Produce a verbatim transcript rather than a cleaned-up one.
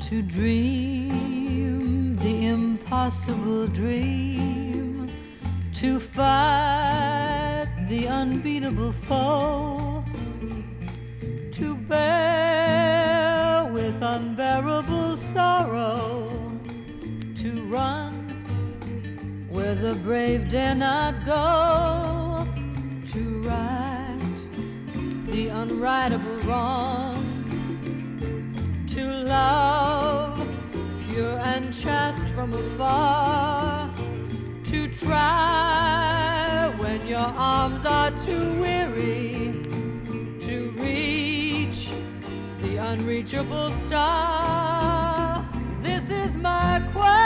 to dream the impossible dream, to fight the unbeatable foe, to bear with unbearable sorrow, to run where the brave dare not go, to right the unrightable wrong, to love pure and chaste from afar, to try when your arms are too weary, to reach the unreachable star. This is my quest.